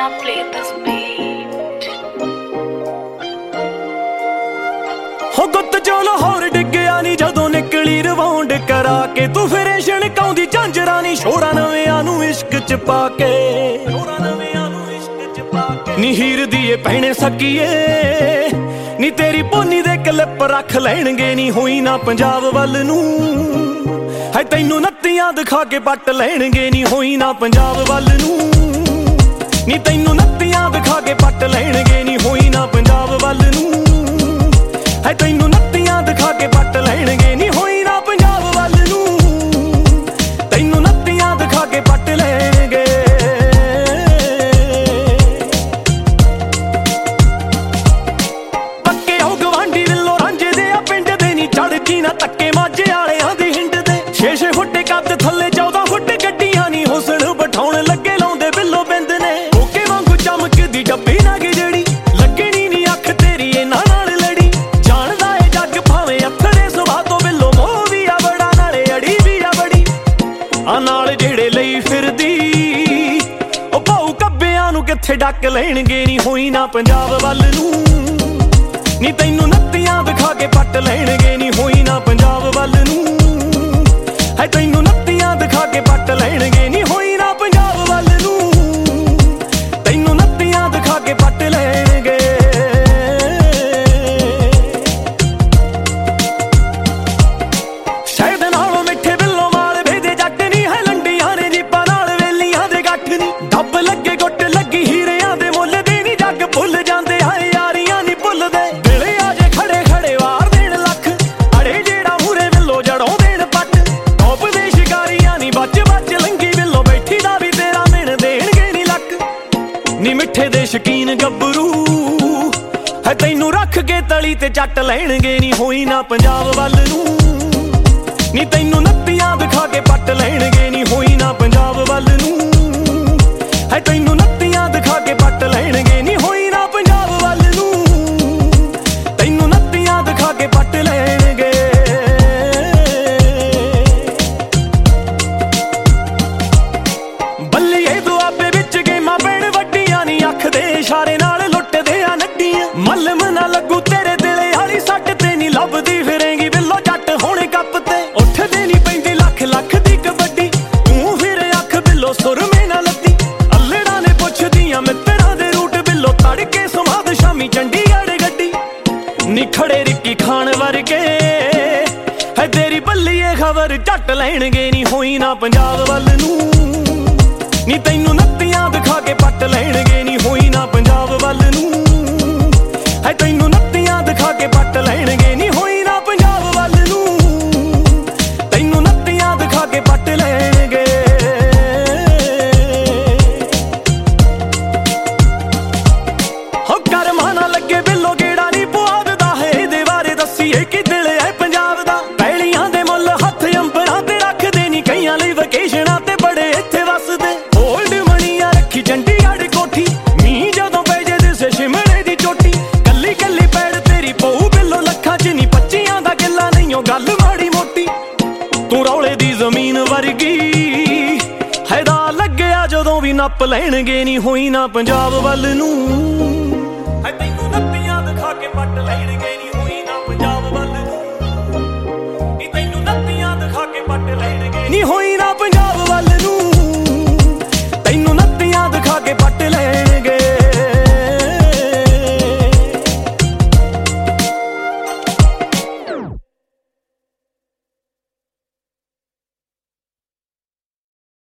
Krishna play this beat. हो गुत जो लाहौर डिग्गिया नी जदों निकली रवाउंड करा के तू फिर छणकाउंदी झांजरां नी शोरां नविआं नूं इश्क च पाके नी हीर दीए भैणे सकीए नी तेरी पोनी दे क्लिप रख लैणगे नी होई ना पंजाब वल नूं है तैनूं नत्तियां दिखा के पट लैणगे नी होई ना पंजाब वल नूं नी तैनूं नत्तियां दिखा के पट लैणगे नी होई ना पंजाब वल नूं है तैनूं नत्तियां दिखा के पट लैणगे नी होई ना पंजाब वल नूं तैनूं नत्तियां दिखा के पट लैणगे पक्के हो गवांढी विल्लो रांझे दे आ पिंड दे नी चढ़की ना तक्के माझे वालियां दी हिंड दे 6-6 फुट कद थल्ले 14 फुट गड्डियां नी हुसन बिठाउण लगे लाउंदे बिल्लो बिंद ने ओके वांगू चमकदी डब्बी ना गी जेड़ी लगणी नी अख तेरी इन्हां नाल लड़ी जानदा ए जग भावें अथरे सुभा तो बिल्लो मोह वी आ बड़ा नाले अड़ी वी आ बड़ी आ नाल जेड़े लई फिरदी ओ भाऊ कब्बियां नूं कित्थे डक लैणगे नी होई ना पंजाब वल नूं नी तैनूं नत्तियां दिखा के पट लैणगे नी होई ना पंजाब वल नूं है तैनूं नत्तियां दिखा के पट लैणगे नी होई ना पंजाब वल नूं तैनूं नत्तियां दिखा के पट लैणगे शहद नालों मिठे बिल्लों वाल भेजे जट नी है लंडियां ने जीपां नाल वेलियां दे गठ नी डब लगे गुੱਟ लगी हीरियां दे मुੱਲ दे नी जग भुੱਲ ਜਾਂਦੇ हाय यारियां नी भुੱਲਦੇ दिले आजे खड़े खड़े वार देण लख अड़े जेड़ा मूरे विल्लो जड़ों देण पट टॉप दे शिकारियां नी बच बच लंगी विल्लो बैठी दा भी तेरा मिण देणगे नी लक नी मिठे दे शकीन गब्बरू है तैनूं रख के तली ते चट लैणगे नी होई ना पंजाब वल नूं नी तैनूं नत्तियां दिखा के पट लैणगे नी होई ना पंजाब वल नूं है तैनूं नत्तियां दिखा के पट लैणगे नी होई ना पंजाब वल नूं तैनूं नत्तियां दिखा के पट लैणगे बल्लीए दुआबे विच गेमां पैण वड्डियां नी अख दे इशारे नाल लुੱਟਦੇ आ नड्डियां मलम ना लगू तेरे दिले वाली सट ते नी लभदी फिरेंगी बिल्लो जट होणे कप ते उठदे नी पैंदी लख लख दी कबड्डी तूं फिर अख बिल्लो सुरमे ना लद्दी अल्लड़ां ने पुछदियां मित्तरां दे रूट बिल्लो तड़के समाद शामी चंडीगढ़ गड्डी नी खड़े रिक्की खान वर्गे है तेरी बल्लीए खबर झट लैणगे नी होई ना पंजाब वल नूं नी तैनूं नत्तियां दिखा के पट लैणगे नी होई ना पंजाब वल नूं है तैनूं नत्तियां दिखा के पट लैणगे नी होई ना पंजाब वल नूं तैनूं नत्तियां दिखा के पट लैणगे हो करमां ना लगे बिल्लो गेड़ा नी पुआद दा है इहदे बारे दस्सीए कि दिल है पंजाब दा पैलियां दे मुੱਲ हत्थ अंबरां ते रखदे नी कईयां लई वकेशनां ते बड़े इत्थे वसदे ओल्ड मणियां रखी चंडीगढ़ कोठी मींह जदों पै जे दिसे शिमले दी चोटी कल्ली कल्ली पैड़ तेरी पऊ बिल्लो लखां च नी 25 दा किल्ला नहीं ओ गल माड़ी मोटी तू रौले दी जमीन वर्गी हैदा लगया जदों भी नप लैणगे नी होई ना पंजाब वल नूं